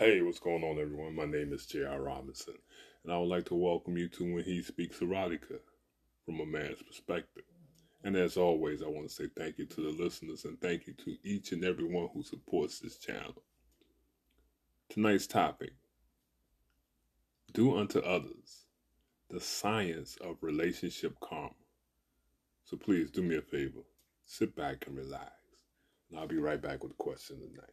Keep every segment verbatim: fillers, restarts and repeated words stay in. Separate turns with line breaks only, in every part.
Hey, what's going on, everyone? My name is J R. Robinson, and I would like to welcome you to When He Speaks Erotica from a Man's Perspective. And as always, I want to say thank you to the listeners and thank you to each and everyone who supports this channel. Tonight's topic: do unto others the science of relationship karma. So please do me a favor, sit back and relax, and I'll be right back with the question tonight.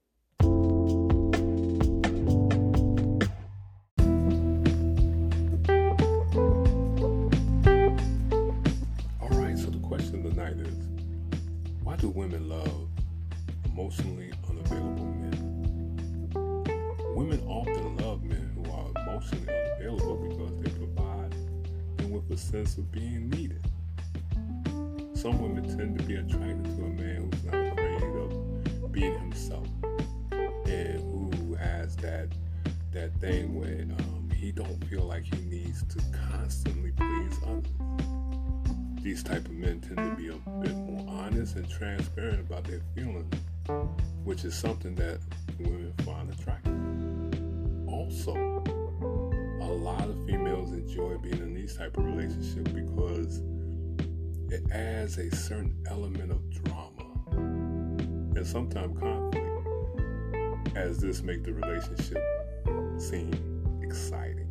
Tonight is, why do women love emotionally unavailable men? Women often love men who are emotionally unavailable because they provide them with a sense of being needed. Some women tend to be attracted to a man who's not afraid of being himself and who has that that thing where um, he don't feel like he needs to constantly please others. These type of men tend to be a bit more honest and transparent about their feelings, which is something that women find attractive. Also, a lot of females enjoy being in these type of relationships because it adds a certain element of drama and sometimes conflict, as this makes the relationship seem exciting.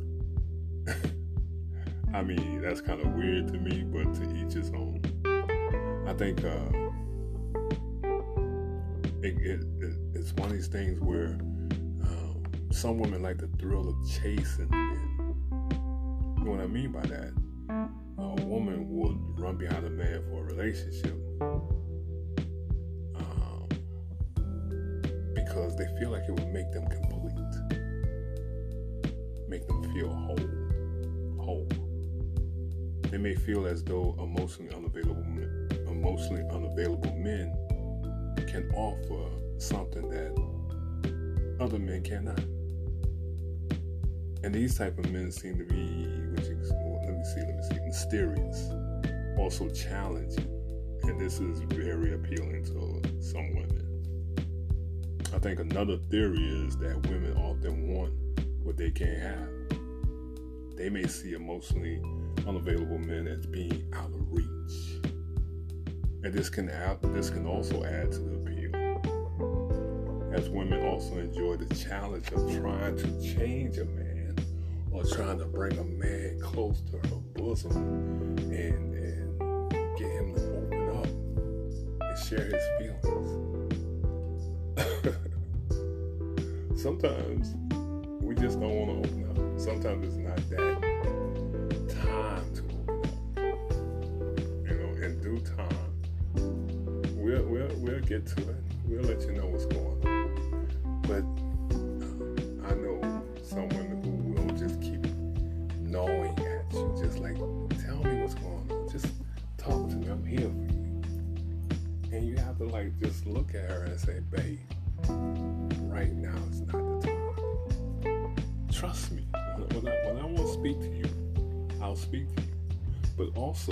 I mean, that's kind of weird to me, but to each his own. I think uh, it, it, it, it's one of these things where um, some women like the thrill of chasing. And you know what I mean by that? A woman would run behind a man for a relationship um, because they feel like it would make them complete, make them feel whole, whole. They may feel as though emotionally unavailable men, emotionally unavailable men can offer something that other men cannot. And these type of men seem to be, which is, well, let me see, let me see, mysterious, also challenging, and this is very appealing to some women. I think another theory is that women often want what they can't have. They may see emotionally unavailable men as being out of reach, and this can add, this can also add to the appeal, as women also enjoy the challenge of trying to change a man or trying to bring a man close to her bosom and, and get him to open up and share his feelings. Sometimes we just don't want to open up. Sometimes it's not that time to open up. You know, in due time, we'll we'll we'll get to it. We'll let you know what's going on. But uh, I know some women who will just keep gnawing at you, just like, tell me what's going on. Just talk to me. I'm here for you. And you have to like just look at her and say, babe, right now is not the time. Trust me. When I, when I want to speak to you, I'll speak to you. But also,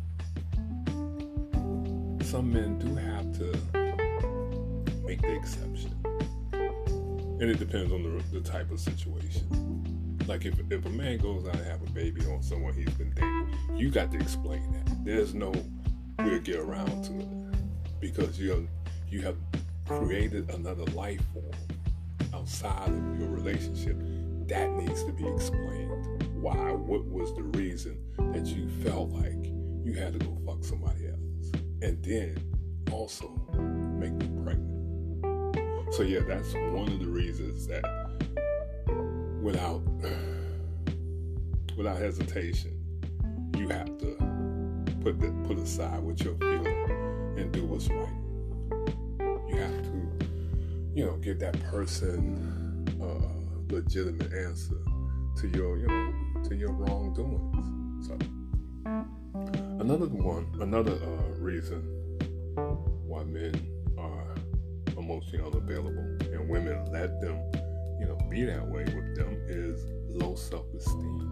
some men do have to make the exception. And it depends on the, the type of situation. Like if, if a man goes out and have a baby on someone he's been dating, you got to explain that. There's no we'll get around to it. Because you have, you have created another life form outside of your relationship. That needs to be explained. Why? What was the reason that you felt like you had to go fuck somebody else? And then also make them pregnant. So yeah, that's one of the reasons that without without hesitation, you have to put the, put aside what you're feeling and do what's right. You have to, you know, give that person uh legitimate answer to your, you know, to your wrongdoings. So, another one, another uh, reason why men are emotionally unavailable and women let them, you know, be that way with them is low self-esteem.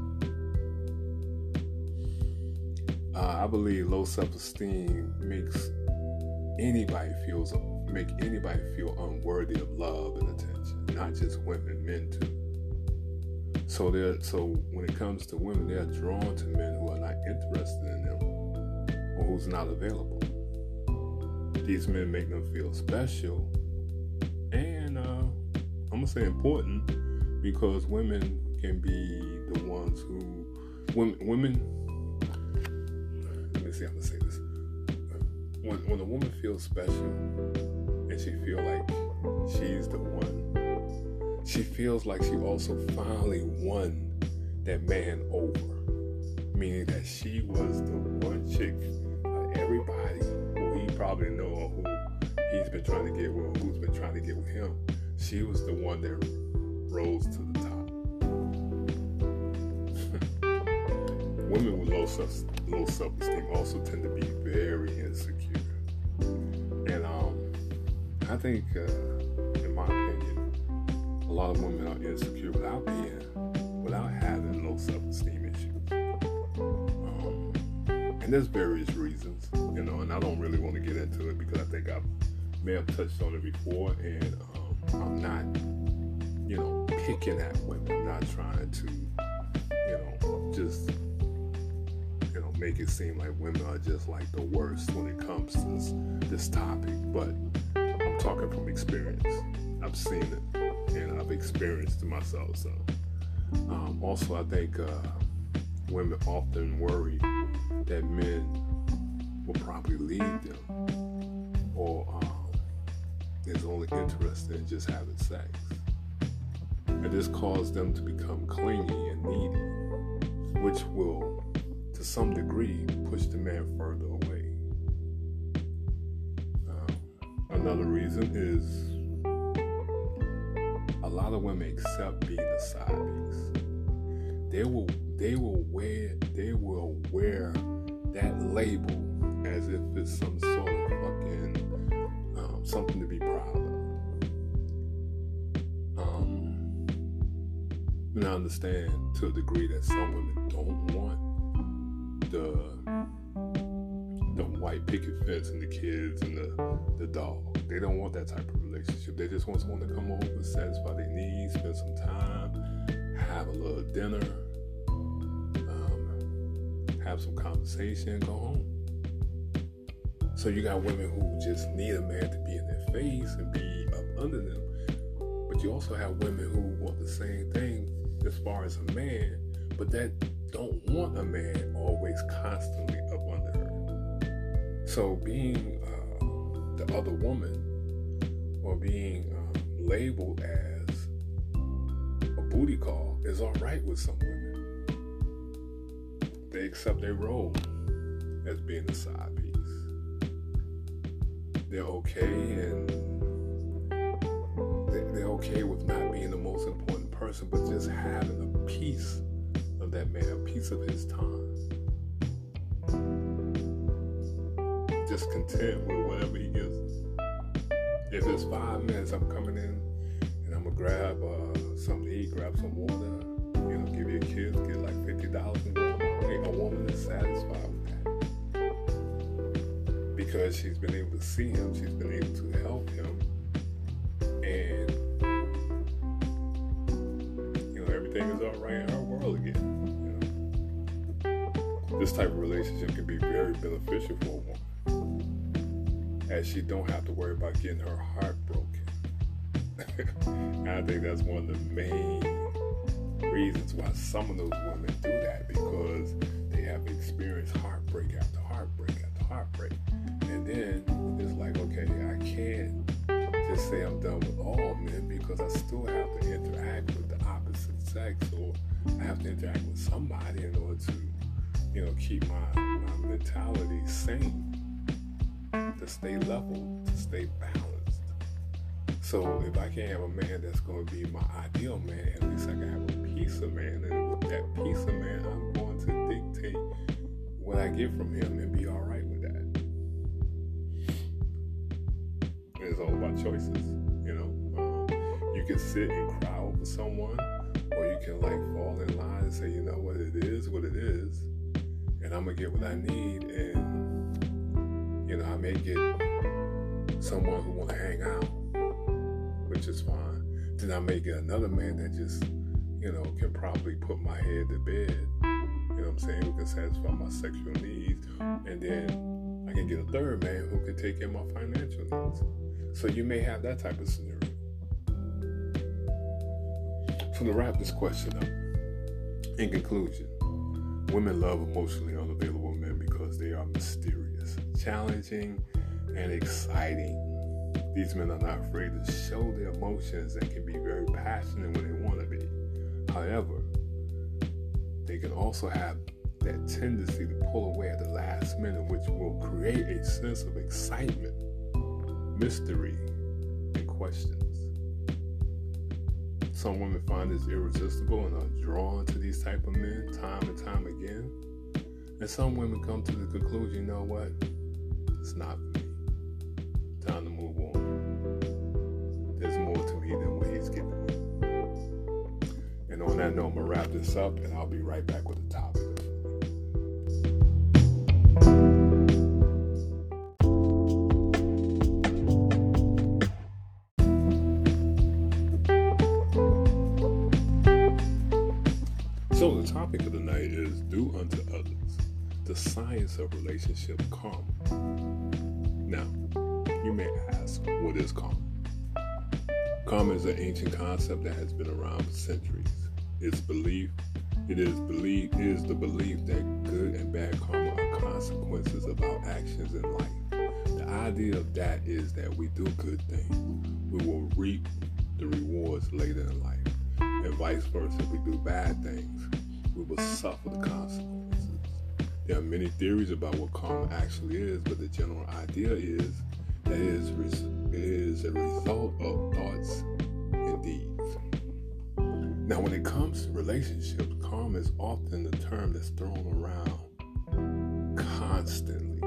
Uh, I believe low self-esteem makes anybody feels make anybody feel unworthy of love and attention, not just women, men too. So they're so when it comes to women, they're drawn to men who are not interested in them or who's not available. These men make them feel special and uh, I'm gonna say important, because women can be the ones who women women. Let me see how to say this. When when a woman feels special and she feels like she's the one, she feels like she also finally won that man over. Meaning that she was the one chick uh, everybody who he probably know or who he's been trying to get with, or who's been trying to get with him. She was the one that rose to the top. Women with low self low self-esteem also tend to be very insecure, and um, I think, uh, in my opinion, a lot of women are insecure without being, without having low self-esteem issues. Um, and there's various reasons, you know, and I don't really want to get into it because I think I may have touched on it before, and um, I'm not, you know, picking at women. I'm not trying to, you know, just. You know, make it seem like women are just like the worst when it comes to this, this topic, but I'm talking from experience. I've seen it and I've experienced it myself. So, um, also, I think uh, women often worry that men will probably leave them, or um, is only interested in just having sex, and this causes them to become clingy and needy, which will, to some degree, push the man further away. Um, another reason is a lot of women accept being a side piece. They will, they will wear, they will wear that label as if it's some sort of fucking um, something to be proud of. Um, and I understand to a degree that some women don't want the the white picket fence and the kids and the, the dog. They don't want that type of relationship. They just want someone to come over, satisfy their needs, spend some time, have a little dinner, um, have some conversation, and go home. So you got women who just need a man to be in their face and be up under them. But you also have women who want the same thing as far as a man, but that don't want a man always constantly up under her. So being uh, the other woman, or being um, labeled as a booty call, is all right with some women. They accept their role as being a side piece. They're okay, and they're okay with not being the most important person, but just having a piece of that man, a piece of his time. Just content with whatever he gives us. If it's five minutes, I'm coming in and I'm gonna grab uh, something to eat, grab some water, you know, give you a kiss, get like fifty dollars and go on my way. A woman is satisfied with that because she's been able to see him, she's been able to help him, and you know, everything is all right in her world again. This type of relationship can be very beneficial for a woman, as she don't have to worry about getting her heart broken. And I think that's one of the main reasons why some of those women do that, because they have experienced heartbreak after heartbreak after heartbreak. And then it's like, okay, I can't just say I'm done with all men, because I still have to interact with the opposite sex, or I have to interact with somebody in order to, you know, keep my, my mentality sane, to stay level, to stay balanced. So if I can't have a man that's going to be my ideal man, at least I can have a piece of man, and with that piece of man, I'm going to dictate what I get from him and be all right with that. It's all about choices, you know. Um, you can sit and cry over someone, or you can like fall in line and say, you know what, it is what it is, and I'm gonna get what I need, and you know, I may get someone who want to hang out, which is fine. Then I may get another man that just, you know, can probably put my head to bed, you know what I'm saying, who can satisfy my sexual needs. And then I can get a third man who can take care of my financial needs. So you may have that type of scenario. So to wrap this question up, in conclusion, women love emotionally unavailable men because they are mysterious, challenging, and exciting. These men are not afraid to show their emotions and can be very passionate when they want to be. However, they can also have that tendency to pull away at the last minute, which will create a sense of excitement, mystery, and questions. Some women find this irresistible and are drawn to these type of men time and time again. And some women come to the conclusion, you know what? It's not for me. Time to move on. There's more to me than what he's giving me. And on that note, I'm going to wrap this up, and I'll be right back with the topic. So the topic of the night is do unto others, the science of relationship karma. Now, you may ask, what is karma? Karma is an ancient concept that has been around for centuries. Its belief, it is belief, it is the belief that good and bad karma are consequences of our actions in life. The idea of that is that we do good things, we will reap the rewards later in life. And vice versa, if we do bad things, we will suffer the consequences. There are many theories about what karma actually is, but the general idea is that it is, res- it is a result of thoughts and deeds. Now, when it comes to relationships, karma is often the term that's thrown around constantly.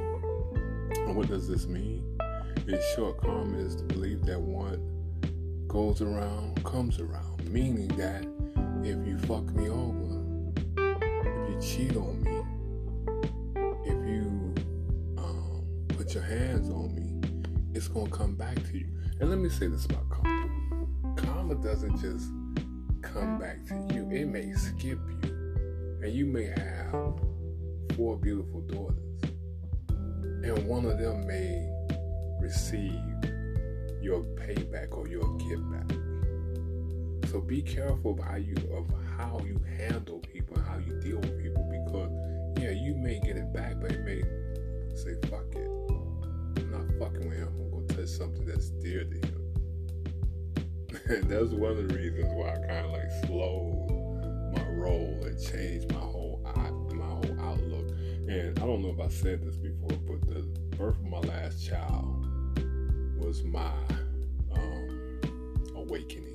And what does this mean? In short, karma is the belief that what goes around comes around, meaning that if you fuck me over, if you cheat on me, if you um, put your hands on me, it's going to come back to you. And let me say this about karma. Karma doesn't just come back to you. It may skip you. And you may have four beautiful daughters. And one of them may receive your payback or your give back. So be careful of how you of how you handle people, how you deal with people, because yeah, you may get it back, but it may say, fuck it. I'm not fucking with him. I'm gonna touch something that's dear to him. And that's one of the reasons why I kinda like slowed my roll and changed my whole my whole outlook. And I don't know if I said this before, but the birth of my last child was my um, awakening.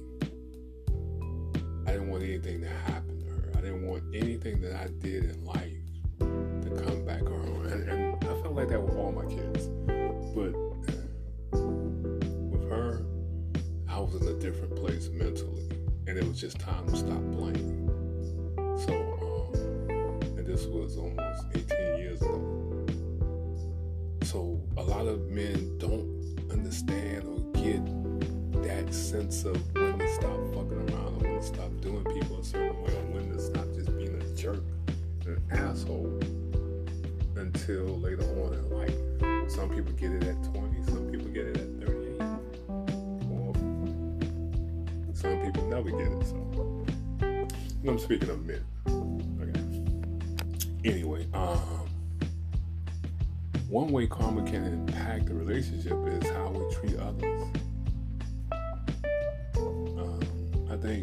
I didn't want anything to happen to her. I didn't want anything that I did in life to come back on. And, and I felt like that with all my kids. But with her, I was in a different place mentally. And it was just time to stop playing. So, um, and this was almost eighteen years ago. So a lot of men don't understand or get that sense of when to stop fucking around, or when to stop doing people a certain way, or when to stop just being a jerk and an asshole until later on in life. Some people get it at twenty, some people get it at thirty-eight, or some people never get it. So I'm speaking of men. Okay. Anyway, um one way karma can impact the relationship is how we treat others. Um, I think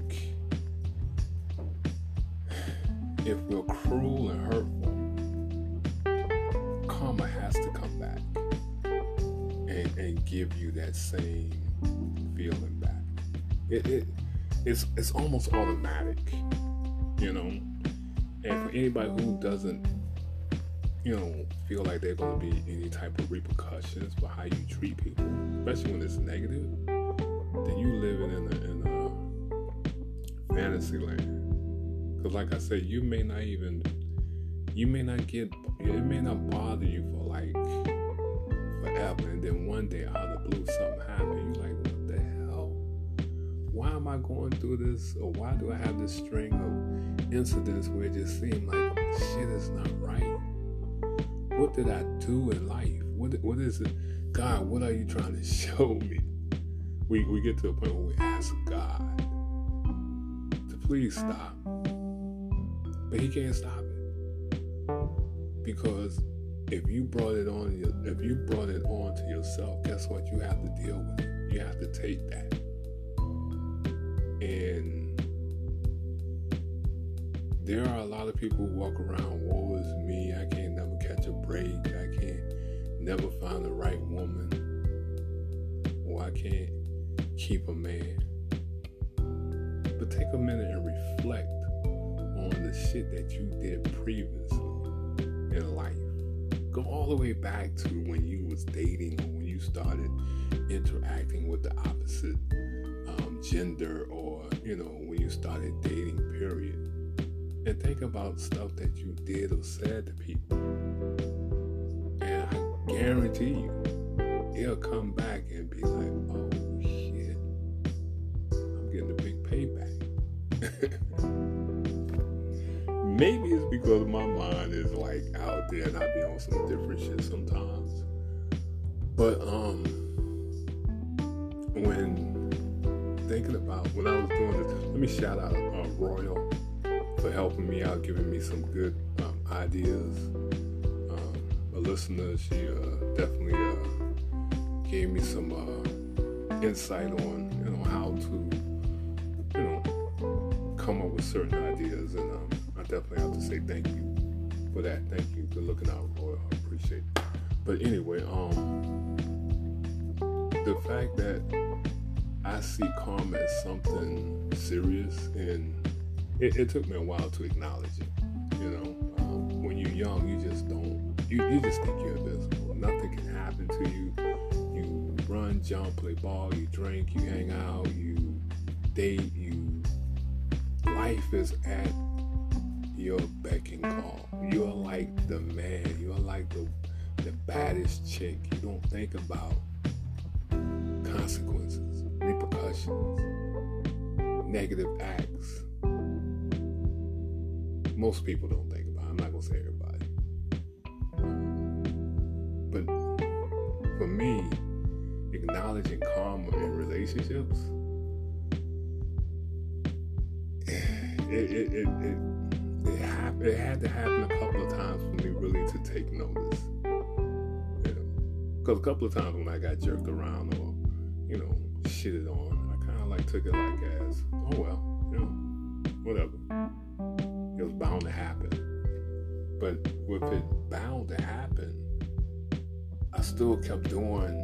if we're cruel and hurtful, karma has to come back and, and give you that same feeling back. It, it it's it's almost automatic, you know. And for anybody who doesn't, you know, feel like there's going to be any type of repercussions for how you treat people, especially when it's negative, then you living in a, in a fantasy land. Because like I said, you may not even, you may not get, it may not bother you for like forever, and then one day out of the blue something happened. You're like, what the hell? Why am I going through this? Or why do I have this string of incidents where it just seems like shit is not right? What did I do in life? What what is it? God, what are you trying to show me? We we get to a point where we ask God to please stop. But he can't stop it. Because if you brought it on if you brought it on to yourself, guess what? You have to deal with it. You have to take that. And there are a lot of people who walk around, woe is me, I can't never catch a break, I can't never find the right woman, or I can't keep a man. But take a minute and reflect on the shit that you did previously in life. Go all the way back to when you was dating, or when you started interacting with the opposite um, gender, or, you know, when you started dating, period. And think about stuff that you did or said to people. And I guarantee you, it'll come back and be like, oh shit, I'm getting a big payback. Maybe it's because my mind is like out there and I be on some different shit sometimes. But um, when thinking about, when I was doing this, let me shout out uh, Royal for helping me out, giving me some good um, ideas. Um, a listener, she uh, definitely uh, gave me some uh, insight on, you know, how to, you know, come up with certain ideas. And um, I definitely have to say thank you for that. Thank you for looking out, Roy. I appreciate it. But anyway, um, the fact that I see karma as something serious, and It, it took me a while to acknowledge it. You know, um, when you're young, you just don't, you, you just think you're invisible. Nothing can happen to you. You run, jump, play ball, you drink, you hang out, you date, you, life is at your beck and call. You're like the man, you're like the, the baddest chick. You don't think about consequences, repercussions, negative acts. Most people don't think about it. I'm not going to say everybody. But for me, acknowledging karma in relationships, it it it it, it, hap- it had to happen a couple of times for me really to take notice. You know, because a couple of times when I got jerked around or, you know, shitted on, I kind of like took it like as, oh well, you know, whatever. It was bound to happen. But with it bound to happen, I still kept doing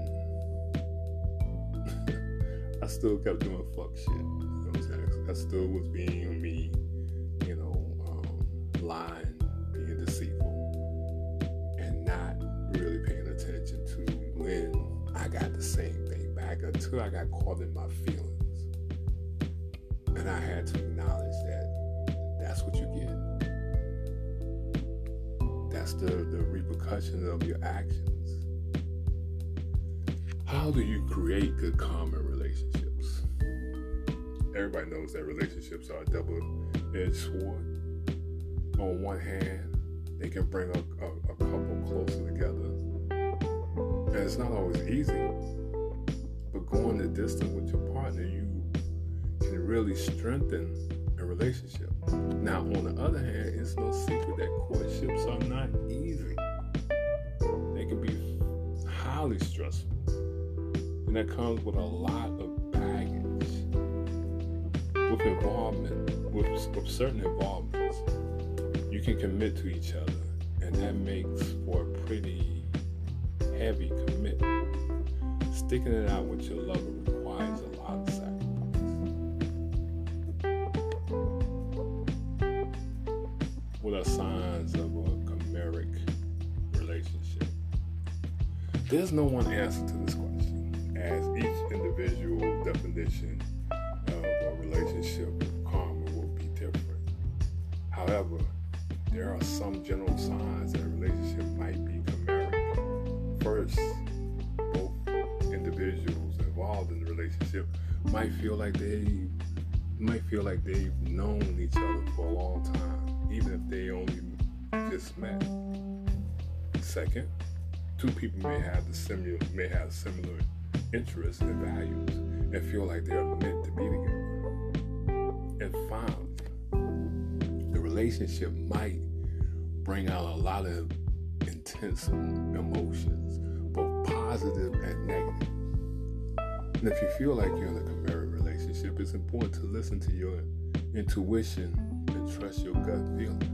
I still kept doing fuck shit. You know what I'm saying? I still was being me, you know, um, lying, being deceitful, and not really paying attention to when I got the same thing back, until I got caught in my feelings. And I had to acknowledge that that's what you get. That's the, the repercussions of your actions. How do you create good karma in relationships? Everybody knows that relationships are a double-edged sword. On one hand, they can bring a, a, a couple closer together. And it's not always easy. But going the distance with your partner, you can really strengthen a relationship. Now, on the other hand, it's no secret that courtships are not easy. They can be highly stressful. And that comes with a lot of baggage. With involvement, with, with certain involvements, you can commit to each other, and that makes for a pretty heavy commitment. Sticking it out with your lover requires a lot of sacrifice. What are signs of a chimeric relationship? There's no one answer to this question, as each individual definition of a relationship with karma will be different. However, there are some general signs that a relationship might be chimeric. First, individuals involved in the relationship might feel like they might feel like they've known each other for a long time, even if they only just met. Second, two people may have the similar may have similar interests and values and feel like they're meant to be together. And finally, the relationship might bring out a lot of intense emotions, both positive and negative. And if you feel like you're in a committed relationship, it's important to listen to your intuition and trust your gut feeling.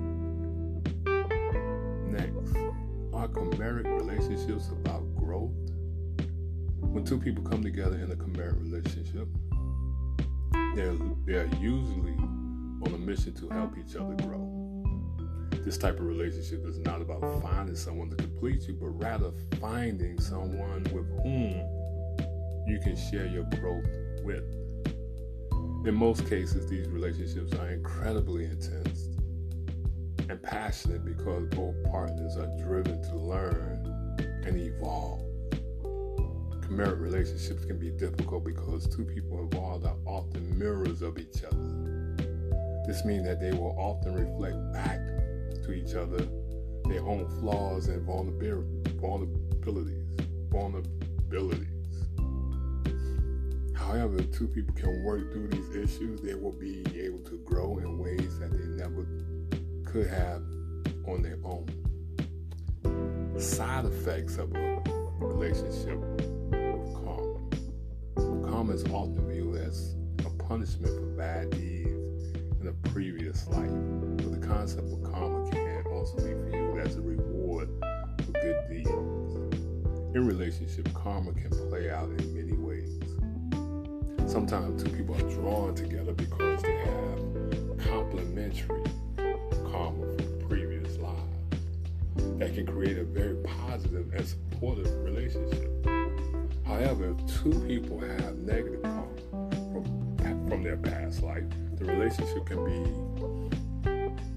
Next, are committed relationships about growth? When two people come together in a committed relationship, they're, they're usually on a mission to help each other grow. This type of relationship is not about finding someone to complete you, but rather finding someone with whom you can share your growth with. In most cases, these relationships are incredibly intense and passionate because both partners are driven to learn and evolve. Committed relationships can be difficult because two people involved are often mirrors of each other. This means that they will often reflect back to each other their own flaws and vulnerabilities. vulnerabilities. However, if two people can work through these issues, they will be able to grow in ways that they never could have on their own. Side effects of a relationship with karma. Karma is often viewed as a punishment for bad deeds in a previous life, but the concept of karma can also be viewed as a reward for good deeds. In relationship, karma can play out in many ways. Sometimes two people are drawn together because they have complementary karma from previous lives that can create a very positive and supportive relationship. However, if two people have negative karma from, from their past life, the relationship can be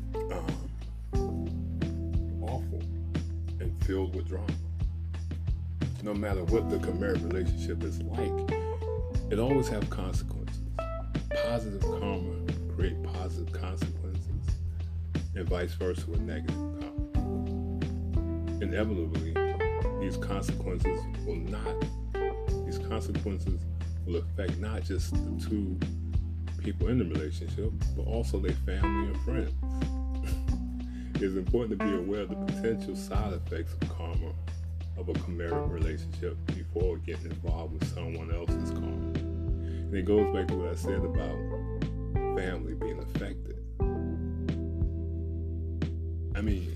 um, awful and filled with drama. No matter what the committed relationship is like, it always has consequences. Positive karma create positive consequences, and vice versa with negative karma. Inevitably, these consequences will not. These consequences will affect not just the two people in the relationship, but also their family and friends. It's important to be aware of the potential side effects of karma of a committed relationship before getting involved with someone else's karma. And it goes back to what I said about family being affected. I mean,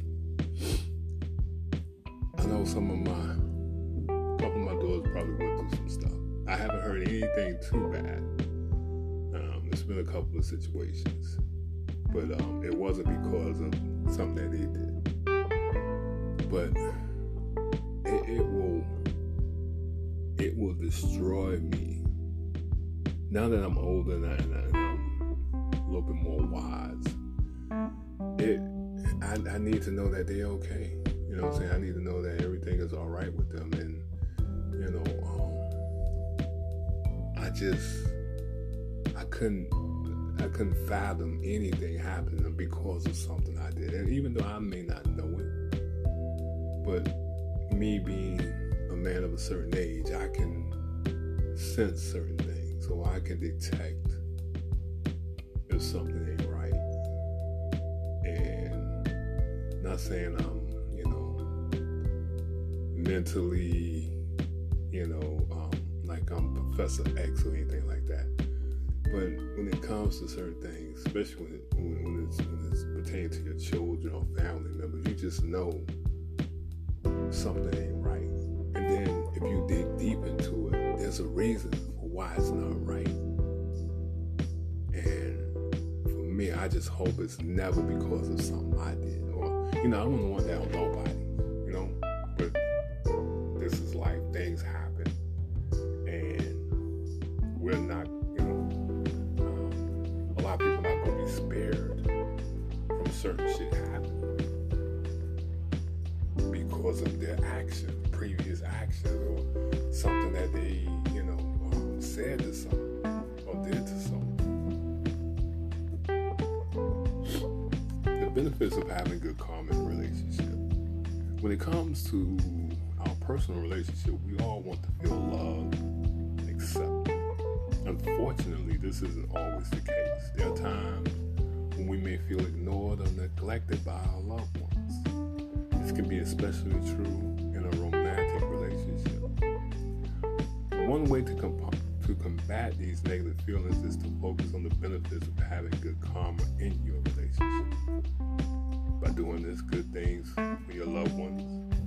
I know some of my, a couple of my daughters probably went through some stuff. I haven't heard anything too bad. Um, there's been a couple of situations, but um, it wasn't because of something that they did. But It, it will it will destroy me. Now that I'm older and, I, and, I, and I'm a little bit more wise, it I, I need to know that they're okay. You know what I'm saying? I need to know that everything is all right with them. And you know, um, I just I couldn't I couldn't fathom anything happening because of something I did. And even though I may not know it, but me being a man of a certain age, I can sense certain things, so I can detect if something ain't right. And not saying I'm, you know, mentally, you know, um, like I'm Professor X or anything like that. But when it comes to certain things, especially when, it, when, when, it's, when it's pertaining to your children or family members, you just know something ain't right. And then if you dig deep into it, there's a reason for why it's not right. And for me, I just hope it's never because of something I did. Or, you know, I wouldn't want that on nobody, you know? But this is life. Things happen. And we're not, you know, um, a lot of people not going to be spared from certain shit happening because of their actions, previous actions, or something that they, you know, um, said to someone or did to someone. The benefits of having good karma in a relationship. When it comes to our personal relationship, we all want to feel loved and accepted. Unfortunately, this isn't always the case. There are times when we may feel ignored or neglected by our loved ones. This can be especially true in a romantic relationship. One way to, comp- to combat these negative feelings is to focus on the benefits of having good karma in your relationship. By doing this good things for your loved ones,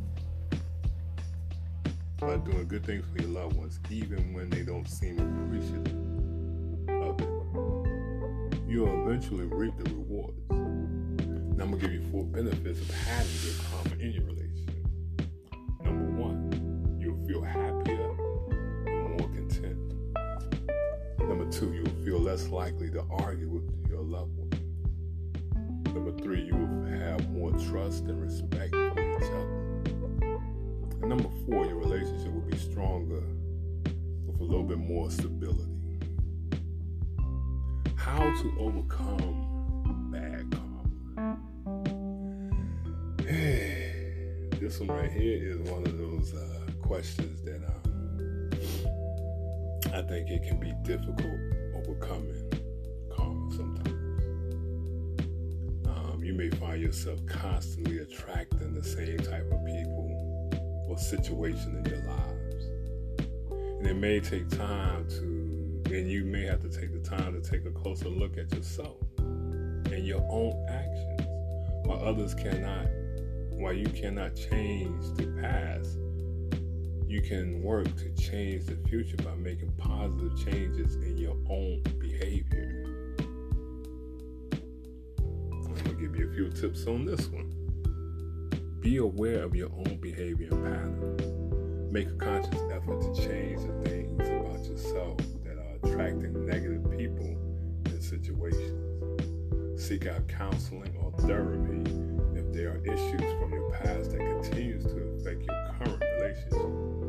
by doing good things for your loved ones, even when they don't seem appreciative of it, you'll eventually reap the rewards. Now I'm going to give you four benefits of having good karma in your relationship. Number one, you'll feel happier and more content. Number two, you'll feel less likely to argue with your loved one. Number three, you will have more trust and respect for each other. And number four, your relationship will be stronger with a little bit more stability. How to overcome bad karma. This one right here is one of those uh, questions that um, I think it can be difficult overcoming karma sometimes. Um, you may find yourself constantly attracting the same type of people or situation in your lives. And it may take time to, and you may have to take the time to take a closer look at yourself and your own actions. While others cannot, while you cannot change the past, you can work to change the future by making positive changes in your own behavior. I'm going to give you a few tips on this one. Be aware of your own behavior and patterns. Make a conscious effort to change the things about yourself that are attracting negative people and situations. Seek out counseling or therapy if there are issues from your past that continues to affect your current relationship.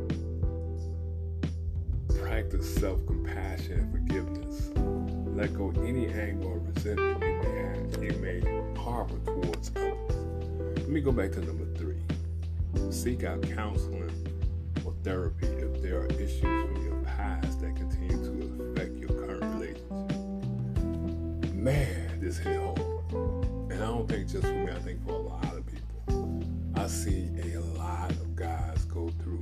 Practice self-compassion and forgiveness. Let go any anger or resentment you may have, you may harbor towards others. Let me go back to number three. Seek out counseling or therapy if there are issues from your past that continue to affect your current relationship. Man, this hit home. And I don't think just for me, I think for a lot of people. I see a lot of guys go through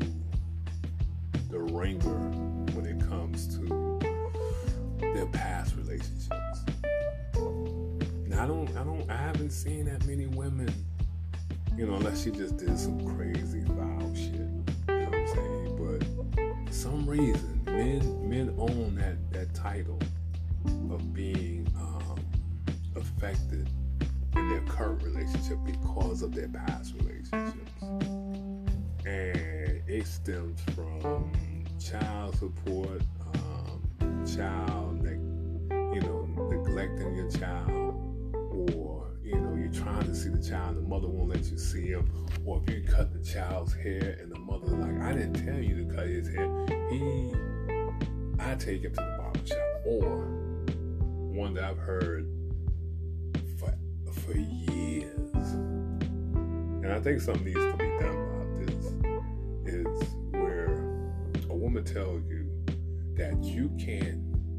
the ringer when it comes to their past relationships. Now I don't, I don't, I haven't seen that many women, you know, unless she just did some crazy foul shit. You know what I'm saying? But for some reason, men, men own that, that title of being um, affected in their current relationship because of their past relationships. And it stems from child support, um, child, ne- you know, neglecting your child, or, you know, you're trying to see the child and the mother won't let you see him, or if you cut the child's hair and the mother's like, I didn't tell you to cut his hair, he, I take him to the barber shop. Or one that I've heard for, for years, and I think something needs to be done about this, is where a woman tells you that you can't,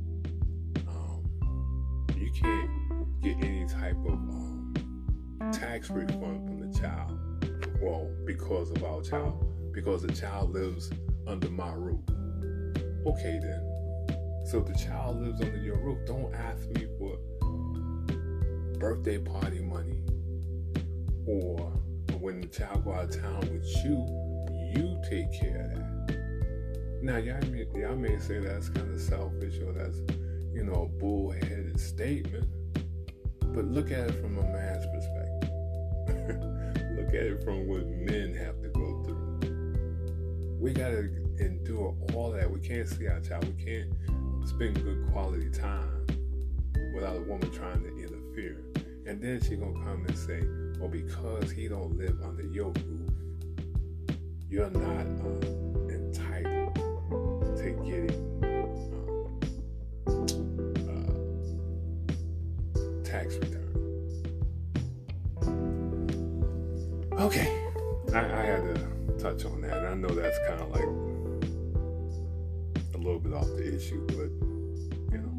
um, you can't get any type of um, tax refund from the child, well, because of our child, because the child lives under my roof. Okay then, so if the child lives under your roof, don't ask me for birthday party money, or when the child go out of town with you, you take care of that. Now, y'all may, y'all may say that's kind of selfish, or that's, you know, a bullheaded statement. But look at it from a man's perspective. Look at it from what men have to go through. We got to endure all that. We can't see our child. We can't spend good quality time without a woman trying to interfere. And then she going to come and say, well, because he don't live under your roof, you're not um, entitled to getting um, uh, tax return. Okay, I, I had to touch on that, and I know that's kind of like a little bit off the issue, but you know,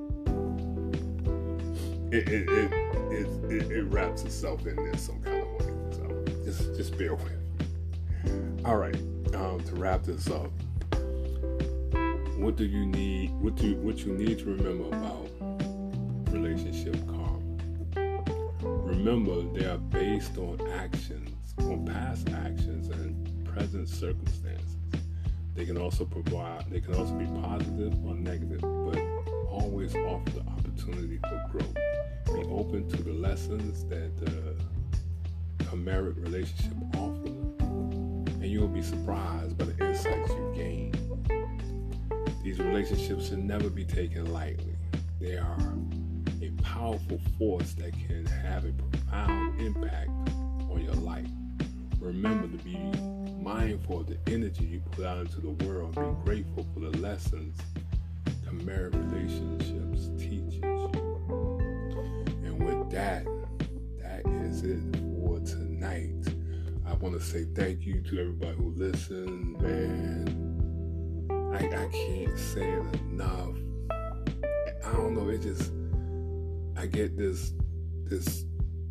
it it it it, it, it wraps itself in there some kind of way. So just just bear with. All right, um, to wrap this up, what do you need? What do you, what you need to remember about relationship karma? Remember, they are based on actions, on past actions and present circumstances. They can also provide, they can also be positive or negative, but always offer the opportunity for growth. Be open to the lessons that the Kamaric relationship offers, and you'll be surprised by the insights you gain. These relationships should never be taken lightly. They are a powerful force that can have a profound impact on your life. Remember to be mindful of the energy you put out into the world. Be grateful for the lessons Kamaric relationships teaches you. And with that, that is it for tonight. I want to say thank you to everybody who listened, man. I, I can't say it enough. I don't know, it just, I get this, this,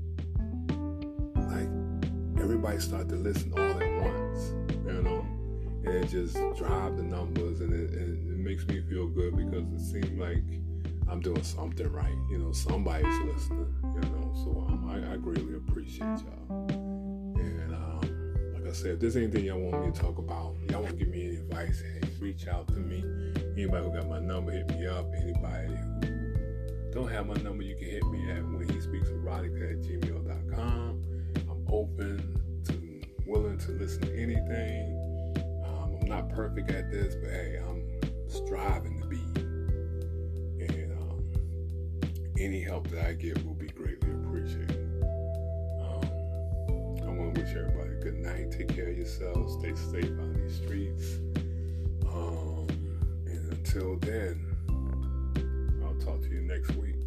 like, everybody start to listen all at once, you know, and it just drives the numbers, and it, and it makes me feel good because it seems like I'm doing something right, you know, somebody's listening, you know, so um, I, I greatly appreciate y'all. And um, like I said, if there's anything y'all want me to talk about, y'all want to give me any advice, hey, reach out to me. Anybody who got my number, hit me up. Anybody who don't have my number, you can hit me at when he speaks erotica at gmail dot com. I'm open to, willing to listen to anything. Um, I'm not perfect at this, but hey, I'm striving to be. And um, any help that I get will be greatly appreciated. Um, I want to wish everybody a good night. Take care of yourselves. Stay safe out in these streets. Um, and until then, I'll talk to you next week.